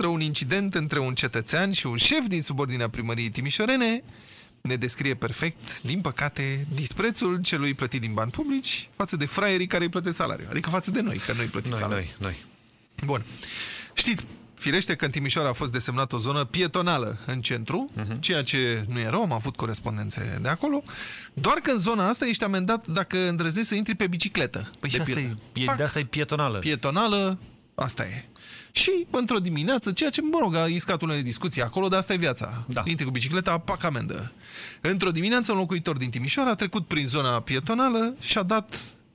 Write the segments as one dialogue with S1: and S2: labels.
S1: noastră un incident între un cetățean și un șef din subordinea primăriei timișorene ne descrie perfect, din păcate, disprețul celui plătit din bani publici față de fraierii care îi plătesc salariul. Adică față de noi, că noi plătim salariul.
S2: Noi.
S1: Bun. Știți, firește că în Timișoara a fost desemnată o zonă pietonală în centru, ceea ce nu e rău, am avut corespondențe de acolo, doar că în zona asta ești amendat dacă îndrăznești să intri pe bicicletă.
S2: Păi și de asta e pietonală.
S1: Pietonală, asta e. Și într-o dimineață, ceea ce, mă rog, a iscat unele discuții acolo, dar asta e viața.
S2: Da.
S1: Intri cu bicicleta, pac amendă. Într-o dimineață, un locuitor din Timișoara a trecut prin zona pietonală și a dat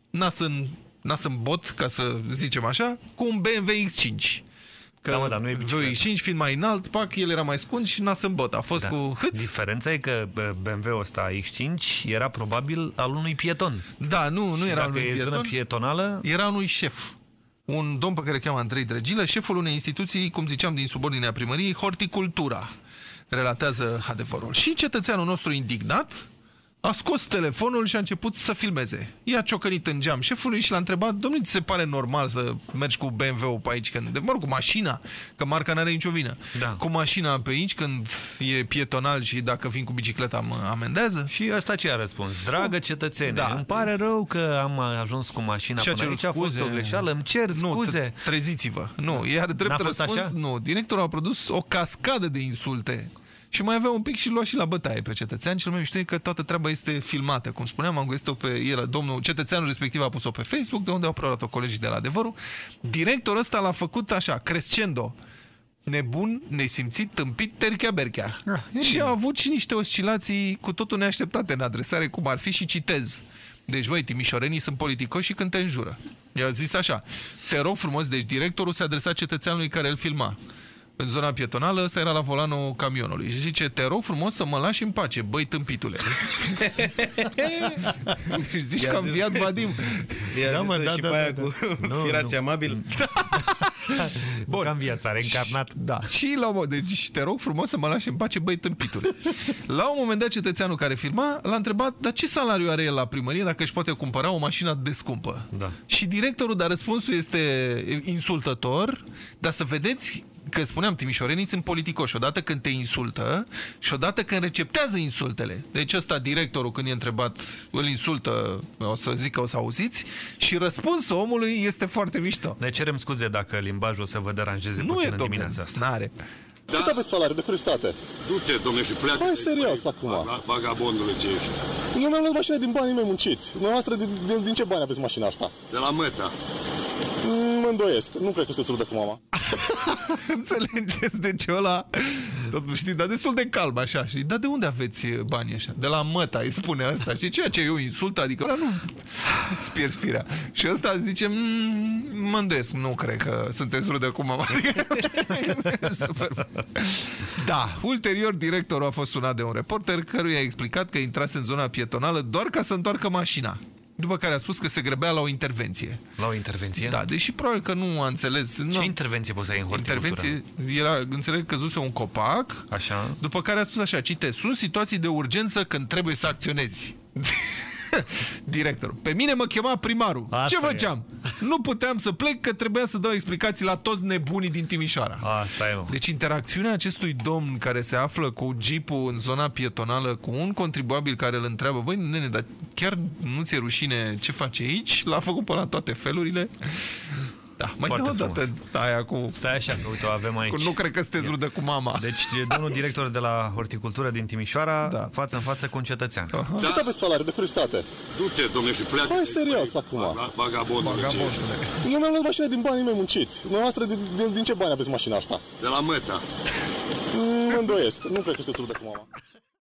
S1: nas în bot, ca să zicem așa, cu un BMW X5. Că
S2: dar nu e bicicletă.
S1: X5 fiind mai înalt, pac, el era mai scund și nas în bot. A fost cu hâț.
S2: Diferența e că BMW-ul ăsta X5 era probabil al unui pieton.
S1: Da, nu era al unui pieton.
S2: Dacă e zonă pietonală...
S1: Era unui șef. Un domn pe care îl cheamă Andrei Drăgilă, șeful unei instituții, cum ziceam, din subordinea primăriei, Horticultura. Relatează adevărul. Și cetățeanul nostru indignat a scos telefonul și a început să filmeze. I-a ciocănit în geam șefului și l-a întrebat: domnule, ți se pare normal să mergi cu BMW-ul pe aici, când, mă rog, cu mașina, că marca n-are nicio vină, cu mașina pe aici când e pietonal și dacă vin cu bicicleta mă amendează? Și
S2: ăsta ce a răspuns? Dragă cetățene, îmi pare rău că am ajuns cu mașina până aici, a fost o greșeală, îmi cer scuze.
S1: Nu, treziți-vă. Nu, iar drept răspuns, nu. Directorul a produs o cascadă de insulte. Și mai avea un pic și lua și la bătaie pe cetățean. Cel mai mișto e că toată treaba este filmată. Cum spuneam, am găsit-o pe el, domnul cetățeanul respectiv a pus-o pe Facebook, de unde au preluat-o colegii de la Adevărul. Directorul ăsta l-a făcut așa, crescendo. Nebun, nesimțit, tâmpit, terchea-berchea. Și a avut și niște oscilații cu totul neașteptate în adresare, cum ar fi, și citez: deci, voi, timișorenii sunt politicoși și când te înjură. I-a zis așa: te rog frumos, deci directorul se adresa cetățeanului care îl filma. În zona pietonală, ăsta era la volanul camionului. Și zice: te rog frumos să mă lași în pace, băi tâmpitule. Și zici că am viat Vadim.
S3: Și pe aia cu firați amabil.
S2: Bun. Cam viața, reîncarnat.
S1: Da. Și la un moment, deci te rog frumos să mă lași în pace, băi tâmpitule. La un moment dat, cetățeanul care filma l-a întrebat: dar ce salariu are el la primărie dacă își poate cumpăra o mașină de scumpă?
S2: Da.
S1: Și directorul, dar răspunsul este insultător, dar să vedeți că, spuneam, timișorenii sunt politicoși odată când te insultă și odată când receptează insultele. Deci ăsta, directorul, când e întrebat, îl insultă, o să zic, o să auziți, și răspunsul omului este foarte mișto.
S2: Ne cerem scuze dacă limbajul o să vă deranjeze puțin în dimineața asta.
S1: N-are.
S4: Da? Cât aveți salariu, de curiozitate?
S3: Du-te, domnule, și pleacă.
S4: Hai serios acum.
S3: Vagabondule ce ești.
S4: Eu mi-am luat mașina din banii mei munciți. Dumneavoastră, din ce bani aveți mașina asta?
S3: De la Măta.
S4: Mă îndoiesc. Nu cred că sunteți rudă cu mama.
S1: Înțelegeți? Deci ăla, totuși, știi, dar destul de calm așa. Știi? Dar de unde aveți banii așa? De la Măta, îi spune asta. Știi? Ceea ce eu insult, adică ăla nu îți pierzi firea. Și ăsta zice: mă îndoiesc, nu cred că sunteți rudă cu mama. Super. Da, ulterior directorul a fost sunat de un reporter căruia a explicat că intrase în zona pietonală doar ca să întoarcă mașina. După care a spus că se grăbea la o intervenție.
S2: La o intervenție?
S1: Da, deși probabil că nu a înțeles.
S2: Ce intervenție poți să ai în horticultură?
S1: Intervenție era, înțeleg, căzuse un copac.
S2: Așa.
S1: După care a spus așa, citez: sunt situații de urgență când trebuie să acționezi. Directorul: pe mine mă chema primarul. Asta ce făceam? Nu puteam să plec, că trebuia să dau explicații la toți nebunii din Timișoara.
S2: Asta e, mă.
S1: Deci interacțiunea acestui domn care se află cu jeepul în zona pietonală cu un contribuabil care îl întreabă: băi, nene, dar chiar nu ți-e rușine ce faci aici? L-a făcut pe la toate felurile. Da, mai dă o dată aia cu...
S2: Stai așa, că uite, o avem aici.
S1: Nu cred că sunteți rudă cu mama.
S2: Deci, domnul director de la Horticultură din Timișoara, față în față cu un cetățean.
S4: Cât aveți salariu, de curiozitate?
S3: Du-te, domnule, și pleacă.
S4: Hai serios acum.
S3: Vagabondule ce ești.
S4: Eu mi-am luat mașina din banii mei munciți. Dumneavoastră, din ce bani aveți mașina asta?
S3: De la Măta.
S4: Mă îndoiesc. Nu cred că sunteți rudă cu mama.